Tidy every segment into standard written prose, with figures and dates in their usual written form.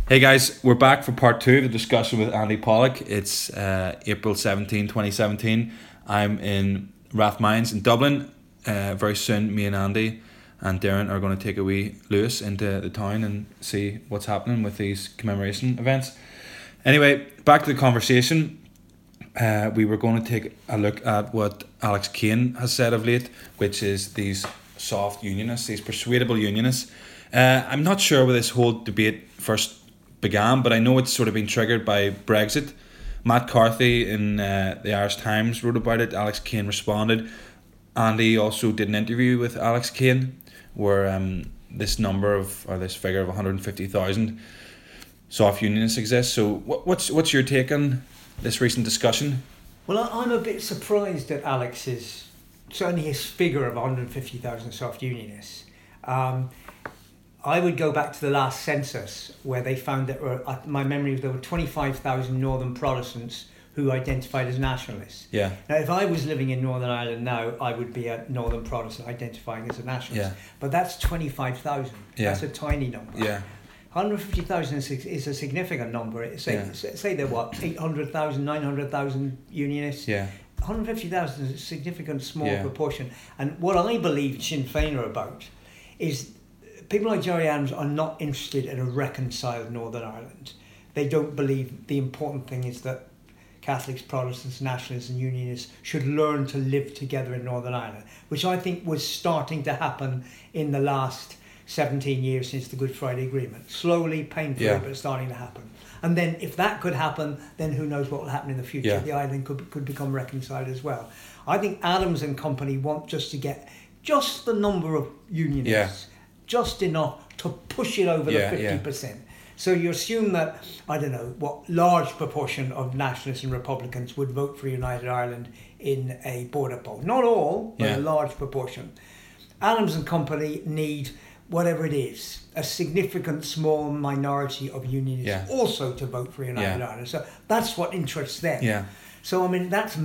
Hey guys, we're back for part two of the discussion with Andy Pollock. It's April 17, 2017. I'm in Rathmines in Dublin. Very soon, me and Andy and Darren are going to take a wee Lewis into the town and see what's happening with these commemoration events. Anyway, back to the conversation. We were going to take a look at what Alex Kane has said of late, which is these soft unionists, these persuadable unionists. I'm not sure where this whole debate first began, but I know it's sort of been triggered by Brexit. Matt Carthy in the Irish Times wrote about it. Alex Kane responded. Andy also did an interview with Alex Kane where this figure of 150,000 soft unionists exists. So what's your take on this recent discussion? Well, I'm a bit surprised at certainly his figure of 150,000 soft unionists. I would go back to the last census where they found that, my memory was there were 25,000 Northern Protestants who identified as nationalists. Yeah. Now, if I was living in Northern Ireland now, I would be a Northern Protestant identifying as a nationalist. Yeah. But that's 25,000. Yeah. That's a tiny number. Yeah. 150,000 is a significant number. Say they're what, 800,000, 900,000 unionists. Yeah. 150,000 is a significant small proportion. And what I believe Sinn Féin are about is people like Gerry Adams are not interested in a reconciled Northern Ireland. They don't believe the important thing is that Catholics, Protestants, Nationalists and Unionists should learn to live together in Northern Ireland, which I think was starting to happen in the last 17 years since the Good Friday Agreement. Slowly, painfully, but it's starting to happen. And then if that could happen, then who knows what will happen in the future. Yeah. The island could become reconciled as well. I think Adams and company want just to get just the number of unionists, just enough to push it over the 50%. Yeah. So you assume that, I don't know, what large proportion of nationalists and Republicans would vote for United Ireland in a border poll. Not all, but a large proportion. Adams and company need, whatever it is, a significant small minority of unionists also to vote for United Ireland. So that's what interests them. Yeah. So I mean that's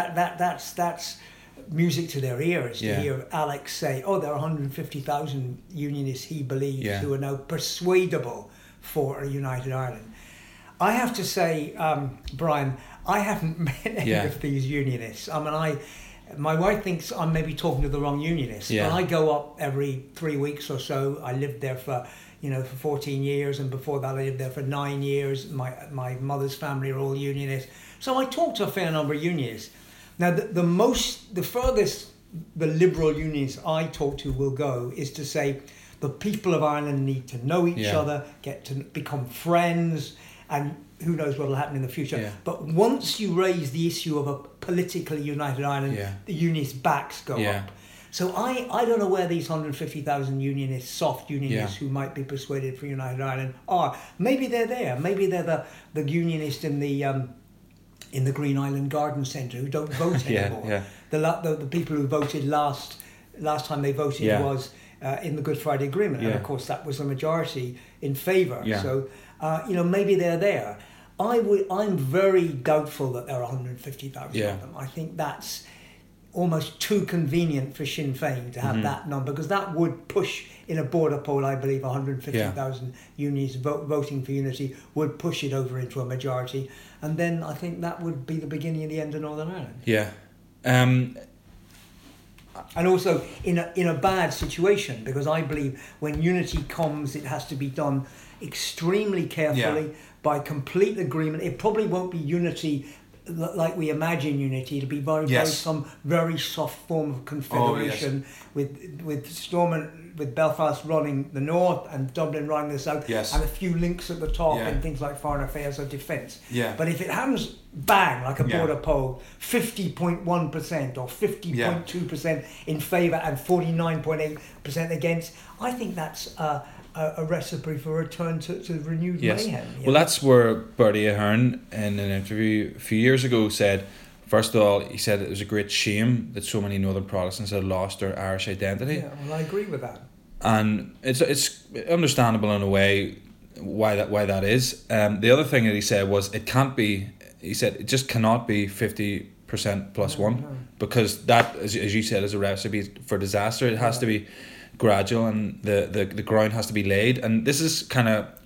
music to their ears to hear Alex say, "Oh, there are 150,000 unionists he believes who are now persuadable for a United Ireland." I have to say, Brian, I haven't met any of these unionists. I mean, my wife thinks I'm maybe talking to the wrong unionists. Yeah. But I go up every 3 weeks or so. I lived there for 14 years, and before that I lived there for 9 years. My mother's family are all unionists. So I talk to a fair number of unionists. Now, the furthest the liberal unionists I talk to will go is to say the people of Ireland need to know each other, get to become friends, and who knows what will happen in the future. Yeah. But once you raise the issue of a politically united Ireland, the unionists' backs go up. So I don't know where these 150,000 unionists, soft unionists who might be persuaded for United Ireland are. Maybe they're there. Maybe they're the unionists in the Green Island Garden Centre who don't vote anymore. The people who voted last time they voted was in the Good Friday Agreement, and of course that was the majority in favour. So maybe they're there. I'm very doubtful that there are 150,000 of them. I think that's almost too convenient for Sinn Féin to have that number, because that would push in a border poll, I believe 150,000 unions voting for unity would push it over into a majority, and then I think that would be the beginning of the end of Northern Ireland. And also in a bad situation, because I believe when unity comes, it has to be done extremely carefully by complete agreement. It probably won't be unity like we imagine unity. It'll be very some very soft form of confederation with Stormont, with Belfast running the north and Dublin running the south, and a few links at the top and things like foreign affairs or defence. But if it happens bang like a border poll, 50.1% or 50.2% in favour and 49.8% against, I think that's a recipe for a return to renewed mayhem. Well, that's where Bertie Ahern in an interview a few years ago said, first of all, he said it was a great shame that so many Northern Protestants had lost their Irish identity. Yeah, well, I agree with that. And it's understandable in a way why that is. The other thing that he said was it just cannot be 50% plus one, because that, as you said, is a recipe for disaster. It has to be gradual, and the ground has to be laid. And this is kind of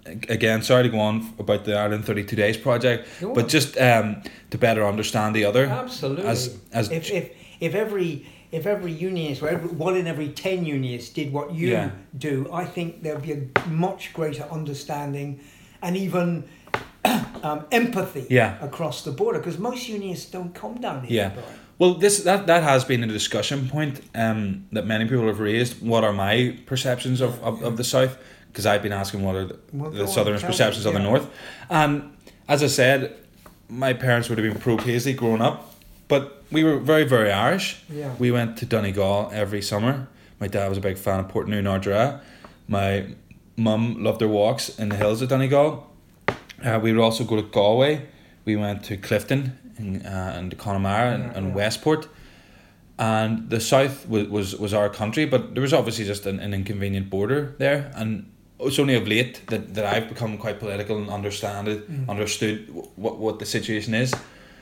again, sorry to go on about the Ireland 32 Days project, Go on. but just to better understand the other. Absolutely. As If every unionist, or one in every 10 unionists did what you do, I think there'd be a much greater understanding and even empathy across the border, because most unionists don't come down here. Yeah. Well, that has been a discussion point that many people have raised. What are my perceptions of the South? Because I've been asking what are the Southerners' perceptions of the North. And as I said, my parents would have been pro-Paisley growing up, but we were very, very Irish. Yeah. We went to Donegal every summer. My dad was a big fan of Portneuf and Ardara. My mum loved her walks in the hills of Donegal. We would also go to Galway. We went to Clifton and Connemara and Westport. And the South was our country, but there was obviously just an inconvenient border there. And it's only of late that I've become quite political and understood what the situation is.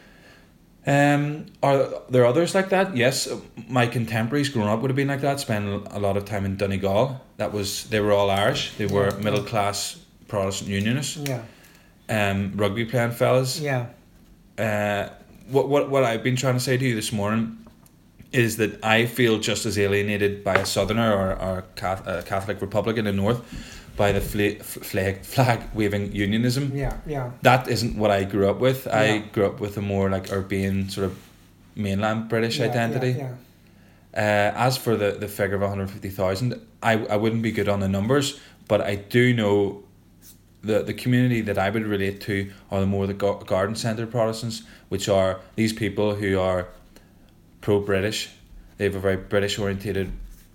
Are there others like that? Yes, my contemporaries growing up would have been like that. Spent a lot of time in Donegal. They were all Irish. They were middle class Protestant unionists. Yeah. Rugby playing fellas. Yeah. What I've been trying to say to you this morning is that I feel just as alienated by a Southerner or a Catholic Republican in the North by the flag waving unionism. Yeah. That isn't what I grew up with. I grew up with a more like urbane sort of mainland British identity. As for the figure of 150,000, I wouldn't be good on the numbers, but I do know the community that I would relate to are the garden centre Protestants, which are these people who are pro-British. They have a very British orientated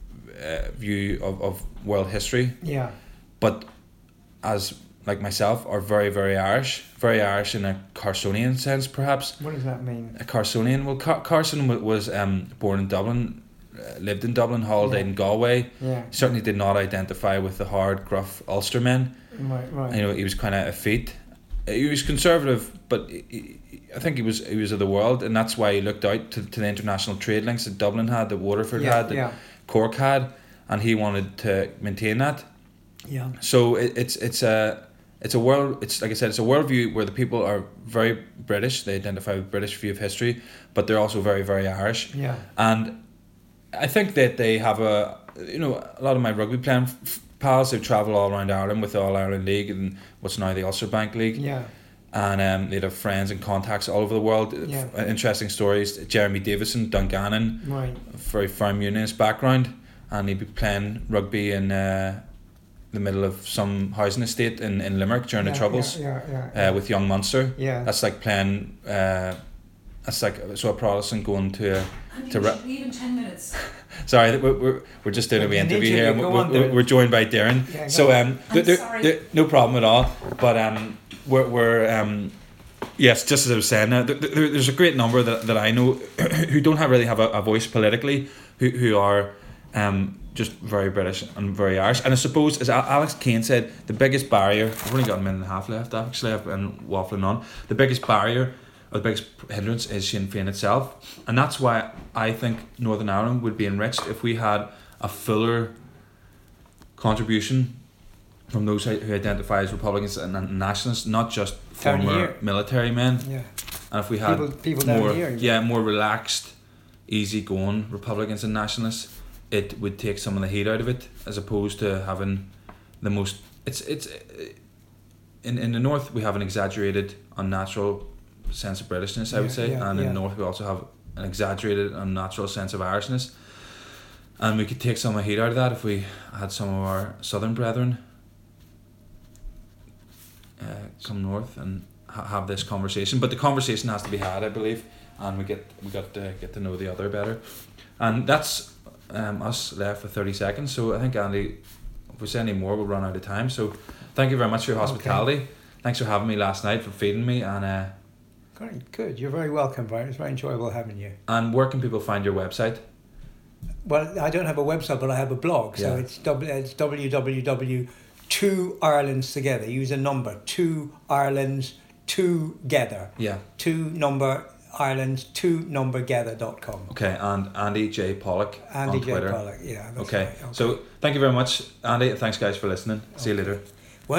view of world history. Yeah. But as like myself are very, very Irish in a Carsonian sense, perhaps. What does that mean? A Carsonian. Well, Carson was born in Dublin, lived in Dublin, holidayed in Galway. Yeah. Certainly did not identify with the hard, gruff Ulstermen. Right. You know, he was kind of effete. He was conservative, but I think he was of the world, and that's why he looked out to the international trade links that Dublin had, that Waterford had, that Cork had, and he wanted to maintain that. Yeah. So it's a world. It's like I said, it's a worldview where the people are very British. They identify with British view of history, but they're also very, very Irish. Yeah. And I think that they have a lot of my rugby playing pals who travel all around Ireland with the All Ireland League and what's now the Ulster Bank League. Yeah. And they'd have friends and contacts all over the world. Yeah. Interesting stories. Jeremy Davison, Dungannon, Right. very firm unionist background, and he'd be playing rugby in the middle of some housing estate in Limerick during the Troubles with young Munster. Yeah. That's like playing. That's like a Protestant going to leave in 10 minutes. Sorry, we're just doing a wee interview here. We're joined by Darren. Yeah, so sorry. No problem at all. But we're yes, just as I was saying, there's a great number that I know who don't really have a voice politically, who are just very British and very Irish. And I suppose, as Alex Kane said, the biggest barrier, I've only got a minute and a half left actually, I've been waffling on, the biggest barrier or the biggest hindrance is Sinn Féin itself. And that's why I think Northern Ireland would be enriched if we had a fuller contribution from those who identify as Republicans and nationalists, not just former military men. Yeah. And if we had people more, down here, more relaxed, easy-going Republicans and nationalists, it would take some of the heat out of it, as opposed to having the most. It's in the North we have an exaggerated, unnatural sense of Britishness, I would say, and in the North we also have an exaggerated, unnatural sense of Irishness, and we could take some of the heat out of that if we had some of our Southern brethren come north and have this conversation. But the conversation has to be had, I believe, and we got to get to know the other better. And that's us left for 30 seconds. So I think, Andy, if we say any more, we'll run out of time. So thank you very much for your hospitality. Okay. Thanks for having me last night, for feeding me, and great, good. You're very welcome, Brian. It's very enjoyable having you. And where can people find your website? Well, I don't have a website, but I have a blog. So it's www. 2 Irelands together. Use a number. 2 Irelands together. Yeah. 2 number Irelands 2 numbergether.com. Okay, and Andy J Pollock on Twitter. Pollock, yeah. Okay. Right. Okay. So thank you very much, Andy. Thanks, guys, for listening. See you later.